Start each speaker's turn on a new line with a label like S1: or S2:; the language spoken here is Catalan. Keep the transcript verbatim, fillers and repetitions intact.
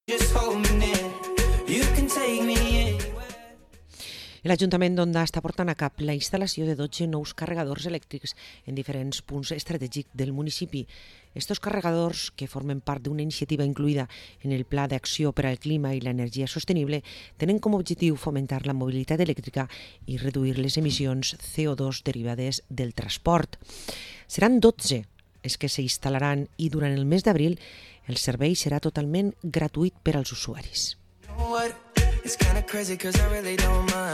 S1: L'Ajuntament d'Onda està portant a cap la instal·lació de dotze nous carregadors elèctrics en diferents punts estratègics del municipi. Estos carregadors, que formen part d'una iniciativa incluïda en el Pla d'Acció per al Clima i l'Energia Sostenible, tenen com a objectiu fomentar la mobilitat elèctrica i reduir les emissions C O dos derivades del transport. Seran dotze els que s'instal·laran i durant el mes d'abril el servei serà totalment gratuït per als usuaris.